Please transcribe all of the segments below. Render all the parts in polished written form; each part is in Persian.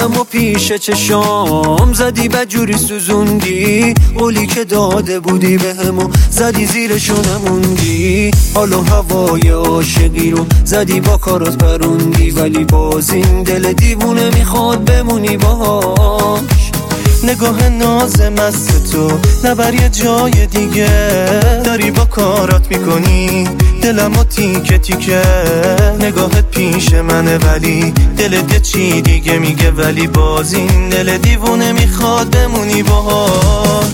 دلمو پیش چشام زدی بدجوری سوزوندی، قولی که داده بودی بهمو زدی زیرشو نموندی. حال و هوای عاشقی رو زدی با کارات پروندی، ولی باز این دل دیوونه میخواد بمونی باهاش. نگاه ناز مست تو نبر یه جای دیگه، داری با کارات میکنی دلمو تیکه تیکه. نگاهت پیش منه ولی دلت یه چی دیگه میگه، ولی باز این دل دیوونه میخواد بمونی باهاش.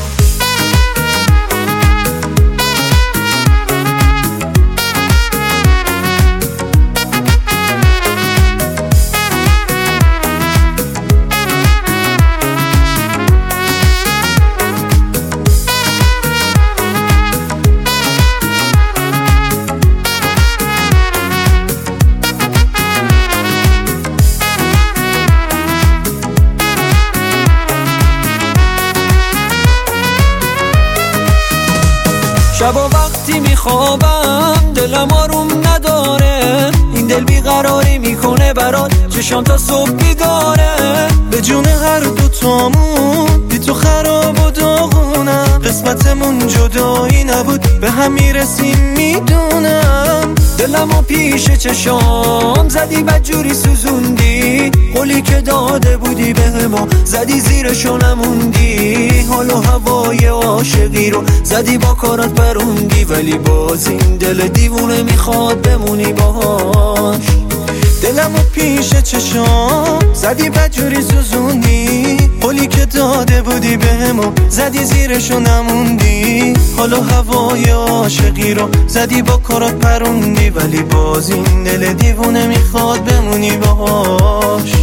شبا وقتی میخوابم دلم آروم نداره، این دل بیقراری میکنه برات چشام تا صبح بیداره. به جون هر دوتامون بی تو خراب و داغونم، قسمتمون جدایی نبود به هم میرسیم میدونم. دلمو پیش چشام زدی بدجوری سوزوندی، قولی که داده بودی بهمو زدی زیرشو نموندی. حال و هوای عاشقی رو زدی با کارات پروندی، ولی باز این دل دیوونه میخواد بمونی باهاش. دلمو پیش چشام زدی بدجوری سوزوندی، قولی که داده بودی بهمو زدی زیرشو نموندی. حال و هوای عاشقی رو زدی با کارات پروندی، ولی باز این دل دیوونه میخواد بمونی باهاش.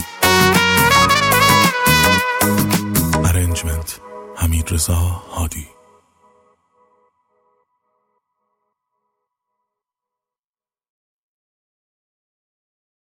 حمیدرضا هادی.